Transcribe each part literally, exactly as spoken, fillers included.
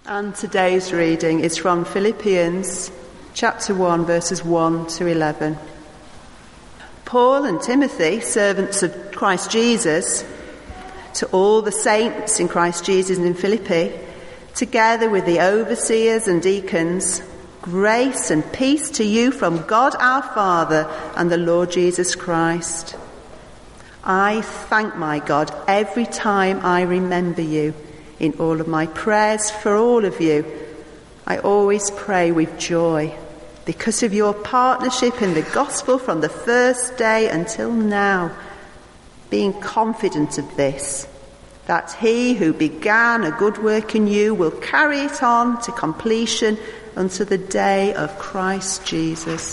And today's reading is from Philippians chapter one, verses one to eleven. Paul and Timothy, servants of Christ Jesus, to all the saints in Christ Jesus in Philippi, together with the overseers and deacons, grace and peace to you from God our Father and the Lord Jesus Christ. I thank my God every time I remember you in all of my prayers for all of you. I always pray with joy because of your partnership in the gospel from the first day until now, being confident of this, that he who began a good work in you will carry it on to completion unto the day of Christ Jesus.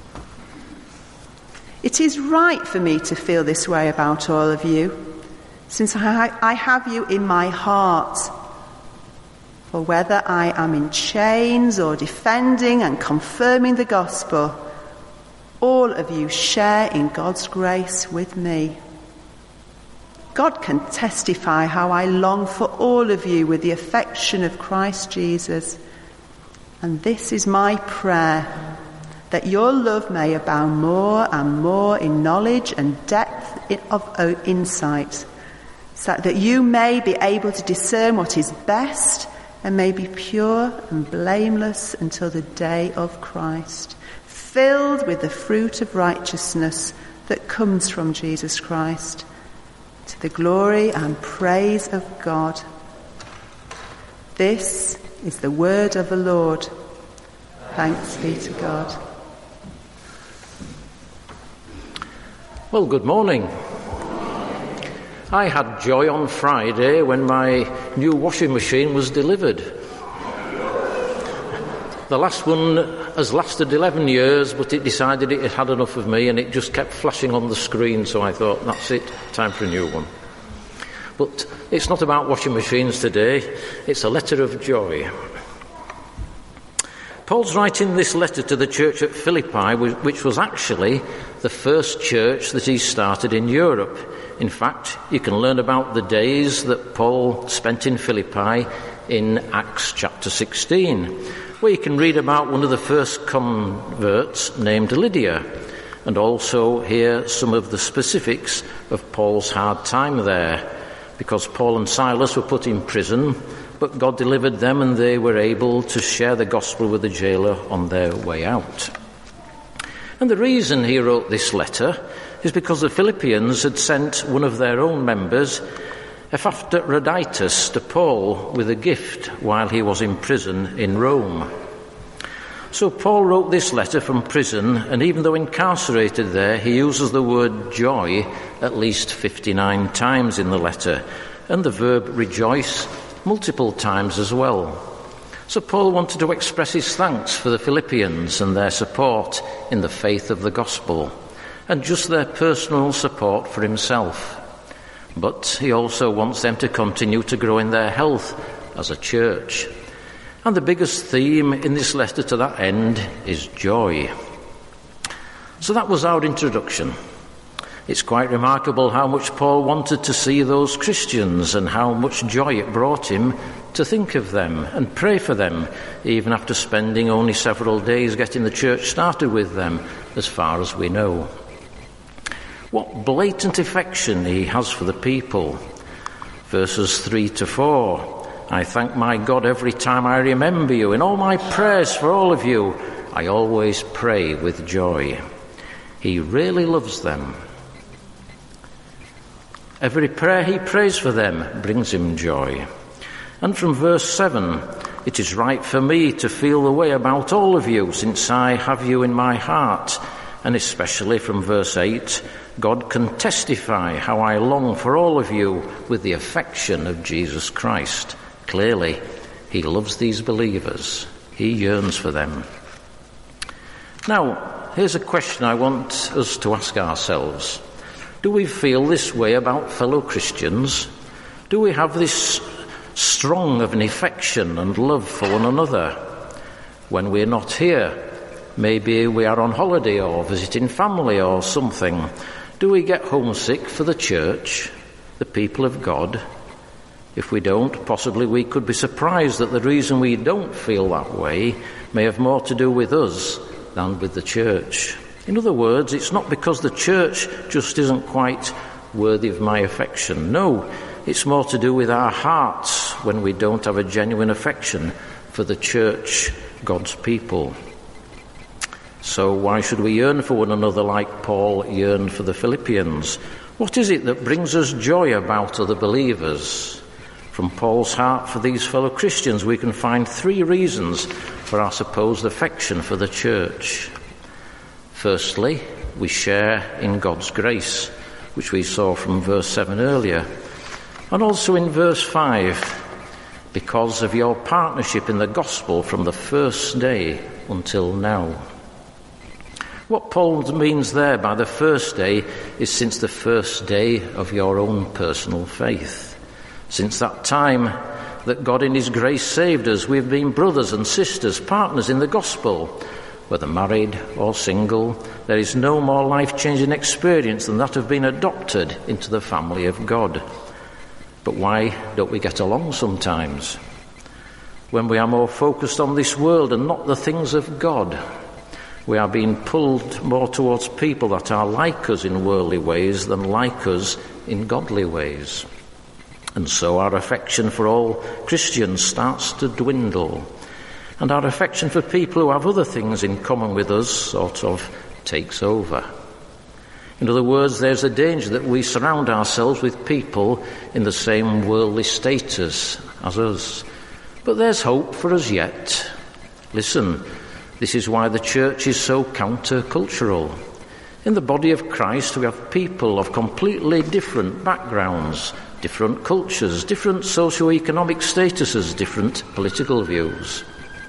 It is right for me to feel this way about all of you, since I, I have you in my heart. For whether I am in chains or defending and confirming the gospel, all of you share in God's grace with me. God can testify how I long for all of you with the affection of Christ Jesus. And this is my prayer, that your love may abound more and more in knowledge and depth of insight, so that you may be able to discern what is best and may be pure and blameless until the day of Christ, filled with the fruit of righteousness that comes from Jesus Christ, to the glory and praise of God. This is the word of the Lord. Thanks be to God. Well, good morning. I had joy on Friday when my new washing machine was delivered. The last one has lasted eleven years, but it decided it had had enough of me and it just kept flashing on the screen, so I thought, that's it, time for a new one. But it's not about washing machines today, it's a letter of joy. Paul's writing this letter to the church at Philippi, which was actually the first church that he started in Europe. In fact, you can learn about the days that Paul spent in Philippi in Acts chapter sixteen, where you can read about one of the first converts named Lydia, and also hear some of the specifics of Paul's hard time there, because Paul and Silas were put in prison, but God delivered them and they were able to share the gospel with the jailer on their way out. And the reason he wrote this letter is because the Philippians had sent one of their own members, Epaphroditus, to Paul with a gift while he was in prison in Rome. So Paul wrote this letter from prison, and even though incarcerated there, he uses the word joy at least fifty-nine times in the letter, and the verb rejoice multiple times as well. So Paul wanted to express his thanks for the Philippians and their support in the faith of the gospel, and just their personal support for himself. But he also wants them to continue to grow in their health as a church. And the biggest theme in this letter to that end is joy. So that was our introduction. It's quite remarkable how much Paul wanted to see those Christians and how much joy it brought him to think of them and pray for them, even after spending only several days getting the church started with them, as far as we know. What blatant affection he has for the people. Verses three to four. I thank my God every time I remember you. In all my prayers for all of you, I always pray with joy. He really loves them. Every prayer he prays for them brings him joy. And from verse seven, it is right for me to feel the way about all of you, since I have you in my heart. And especially from verse eight, God can testify how I long for all of you with the affection of Jesus Christ. Clearly, he loves these believers. He yearns for them. Now, here's a question I want us to ask ourselves. Do we feel this way about fellow Christians? Do we have this strong of an affection and love for one another? When we're not here, maybe we are on holiday or visiting family or something, do we get homesick for the church, the people of God? If we don't, possibly we could be surprised that the reason we don't feel that way may have more to do with us than with the church. In other words, it's not because the church just isn't quite worthy of my affection. No, it's more to do with our hearts when we don't have a genuine affection for the church, God's people. So why should we yearn for one another like Paul yearned for the Philippians? What is it that brings us joy about other believers? From Paul's heart for these fellow Christians, we can find three reasons for our supposed affection for the church. Firstly, we share in God's grace, which we saw from verse seven earlier, and also in verse five, because of your partnership in the gospel from the first day until now. What Paul means there by the first day is since the first day of your own personal faith. Since that time that God in his grace saved us, we've been brothers and sisters, partners in the gospel. Whether married or single, there is no more life-changing experience than that of being adopted into the family of God. But why don't we get along sometimes? When we are more focused on this world and not the things of God, we are being pulled more towards people that are like us in worldly ways than like us in godly ways. And so our affection for all Christians starts to dwindle. And our affection for people who have other things in common with us sort of takes over. In other words, there's a danger that we surround ourselves with people in the same worldly status as us. But there's hope for us yet. Listen, this is why the church is so counter-cultural. In the body of Christ, we have people of completely different backgrounds, different cultures, different socio-economic statuses, different political views.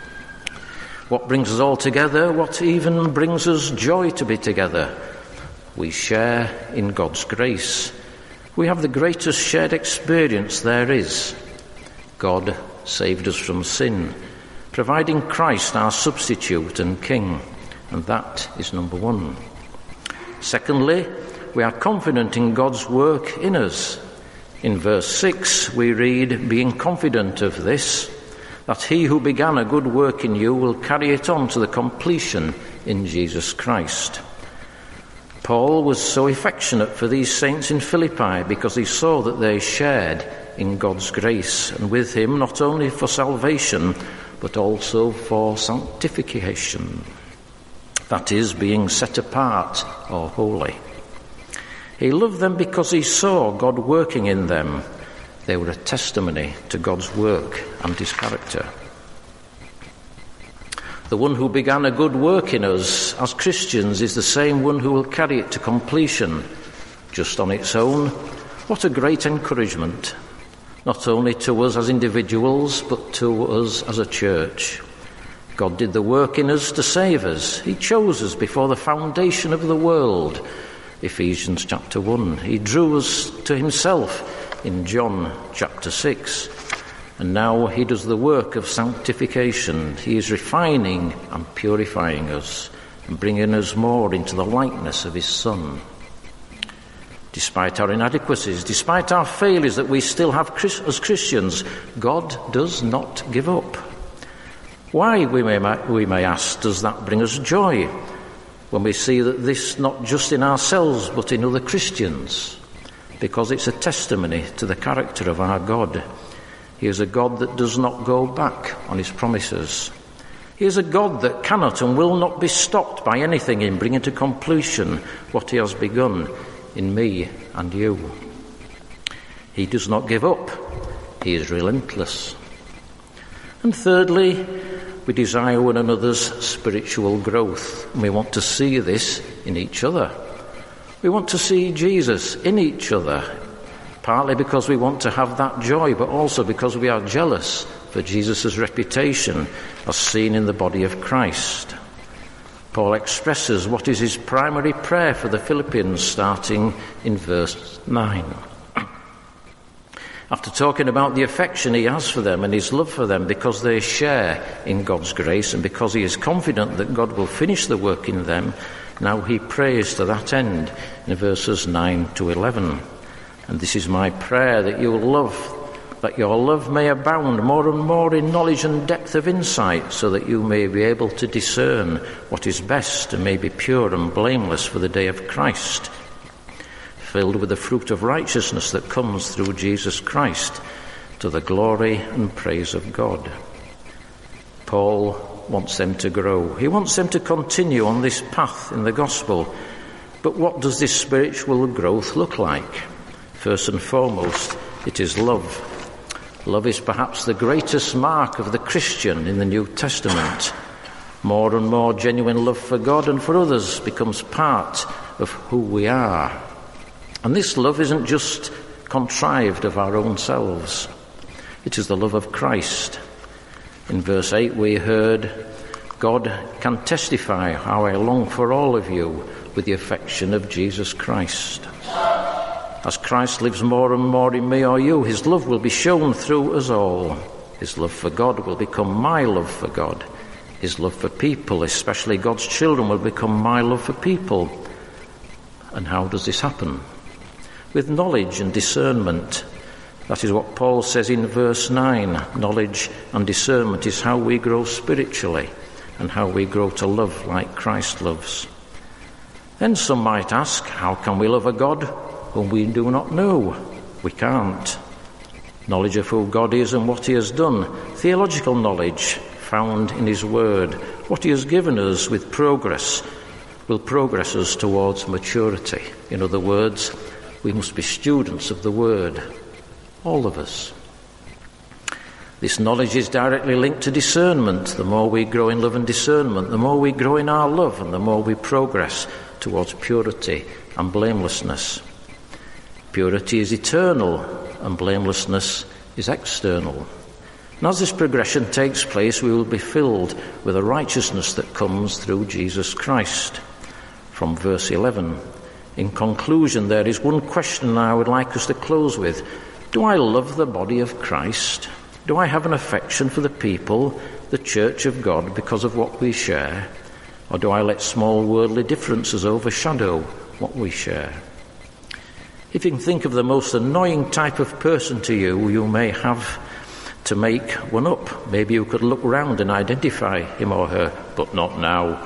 What brings us all together? What even brings us joy to be together? We share in God's grace. We have the greatest shared experience there is. God saved us from sin, providing Christ our substitute and King, and that is number one. Secondly, we are confident in God's work in us. In verse six we read, being confident of this, that he who began a good work in you will carry it on to the completion in Jesus Christ. Paul was so affectionate for these saints in Philippi because he saw that they shared in God's grace, and with him not only for salvation but also for sanctification, that is, being set apart or holy. He loved them because he saw God working in them. They were a testimony to God's work and his character. The one who began a good work in us as Christians is the same one who will carry it to completion. Just on its own, what a great encouragement, not only to us as individuals, but to us as a church. God did the work in us to save us. He chose us before the foundation of the world. Ephesians chapter one. He drew us to himself in John chapter six. And now he does the work of sanctification. He is refining and purifying us and bringing us more into the likeness of his Son. Despite our inadequacies, despite our failures that we still have as Christians, God does not give up. Why, we may, we may ask, does that bring us joy when we see that this not just in ourselves but in other Christians? Because it's a testimony to the character of our God. He is a God that does not go back on his promises. He is a God that cannot and will not be stopped by anything in bringing to completion what he has begun in me and you. He does not give up. He is relentless. And thirdly, we desire one another's spiritual growth, and we want to see this in each other. We want to see Jesus in each other, partly because we want to have that joy, but also because we are jealous for Jesus' reputation as seen in the body of Christ. Paul expresses what is his primary prayer for the Philippians, starting in verse nine. After talking about the affection he has for them and his love for them because they share in God's grace and because he is confident that God will finish the work in them, now he prays to that end in verses nine to eleven. And this is my prayer, that you will love that your love may abound more and more in knowledge and depth of insight, so that you may be able to discern what is best and may be pure and blameless for the day of Christ, filled with the fruit of righteousness that comes through Jesus Christ, to the glory and praise of God. Paul wants them to grow. He wants them to continue on this path in the gospel. But what does this spiritual growth look like? First and foremost, it is love. Love is perhaps the greatest mark of the Christian in the New Testament. More and more genuine love for God and for others becomes part of who we are. And this love isn't just contrived of our own selves. It is the love of Christ. In verse eight we heard, God can testify how I long for all of you with the affection of Jesus Christ. As Christ lives more and more in me or you, his love will be shown through us all. His love for God will become my love for God. His love for people, especially God's children, will become my love for people. And how does this happen? With knowledge and discernment. That is what Paul says in verse nine. Knowledge and discernment is how we grow spiritually and how we grow to love like Christ loves. Then some might ask, how can we love a God whom we do not know? We can't. Knowledge of who God is and what he has done, theological knowledge found in his word, what he has given us with progress, will progress us towards maturity. In other words, we must be students of the word. All of us. This knowledge is directly linked to discernment. The more we grow in love and discernment, the more we grow in our love and the more we progress towards purity and blamelessness. Purity is eternal and blamelessness is external. And as this progression takes place, we will be filled with a righteousness that comes through Jesus Christ. From verse eleven. In conclusion, there is one question I would like us to close with. Do I love the body of Christ? Do I have an affection for the people, the church of God, because of what we share? Or do I let small worldly differences overshadow what we share? If you can think of the most annoying type of person to you, you may have to make one up. Maybe you could look round and identify him or her, but not now.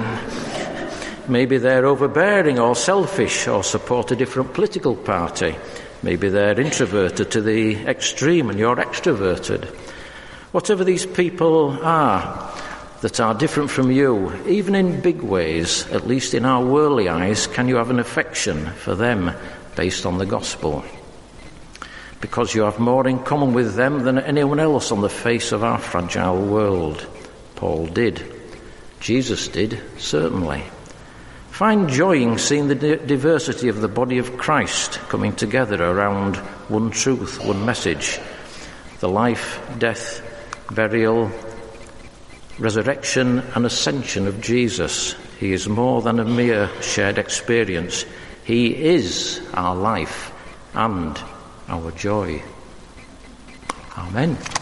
Maybe they're overbearing or selfish or support a different political party. Maybe they're introverted to the extreme and you're extroverted. Whatever these people are that are different from you, even in big ways, at least in our worldly eyes, can you have an affection for them based on the gospel? Because you have more in common with them than anyone else on the face of our fragile world. Paul did. Jesus did, certainly. Find joy in seeing the diversity of the body of Christ coming together around one truth, one message. The life, death, burial, resurrection and ascension of Jesus. He is more than a mere shared experience. He is our life and our joy. Amen.